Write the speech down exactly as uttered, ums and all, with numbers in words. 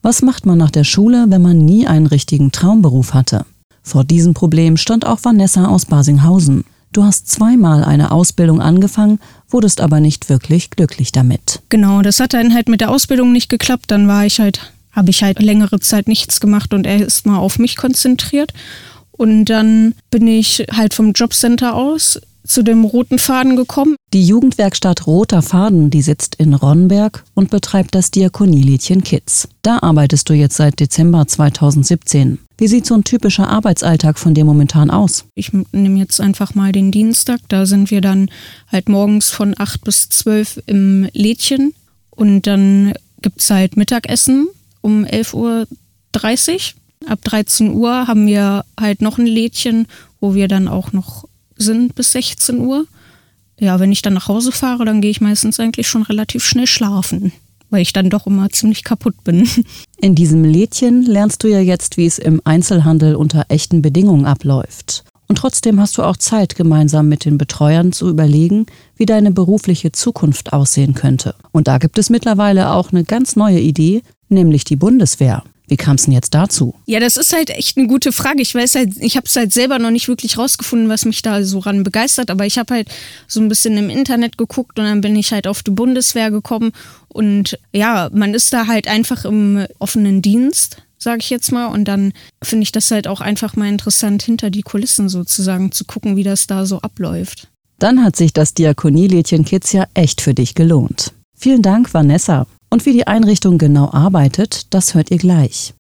Was macht man nach der Schule, wenn man nie einen richtigen Traumberuf hatte? Vor diesem Problem stand auch Vanessa aus Barsinghausen. Du hast zweimal eine Ausbildung angefangen, wurdest aber nicht wirklich glücklich damit. Genau, das hat dann halt mit der Ausbildung nicht geklappt. Dann war ich halt, habe ich halt längere Zeit nichts gemacht und erst mal auf mich konzentriert. Und dann bin ich halt vom Jobcenter aus zu dem Roten Faden gekommen. Die Jugendwerkstatt Roter Faden, die sitzt in Ronnberg und betreibt das Diakonielädchen Kids. Da arbeitest du jetzt seit Dezember zweitausendsiebzehn. Wie sieht so ein typischer Arbeitsalltag von dir momentan aus? Ich nehme jetzt einfach mal den Dienstag. Da sind wir dann halt morgens von acht bis zwölf im Lädchen. Und dann gibt es halt Mittagessen um elf Uhr dreißig. Ab dreizehn Uhr haben wir halt noch ein Lädchen, wo wir dann auch noch sind bis sechzehn Uhr. Ja, wenn ich dann nach Hause fahre, dann gehe ich meistens eigentlich schon relativ schnell schlafen, weil ich dann doch immer ziemlich kaputt bin. In diesem Lädchen lernst du ja jetzt, wie es im Einzelhandel unter echten Bedingungen abläuft. Und trotzdem hast du auch Zeit, gemeinsam mit den Betreuern zu überlegen, wie deine berufliche Zukunft aussehen könnte. Und da gibt es mittlerweile auch eine ganz neue Idee, nämlich die Bundeswehr. Wie kam es denn jetzt dazu? Ja, das ist halt echt eine gute Frage. Ich weiß halt, ich habe es halt selber noch nicht wirklich rausgefunden, was mich da so ran begeistert. Aber ich habe halt so ein bisschen im Internet geguckt und dann bin ich halt auf die Bundeswehr gekommen. Und ja, man ist da halt einfach im offenen Dienst, sage ich jetzt mal. Und dann finde ich das halt auch einfach mal interessant, hinter die Kulissen sozusagen zu gucken, wie das da so abläuft. Dann hat sich das Diakonielädchen Kids ja echt für dich gelohnt. Vielen Dank, Vanessa. Und wie die Einrichtung genau arbeitet, das hört ihr gleich.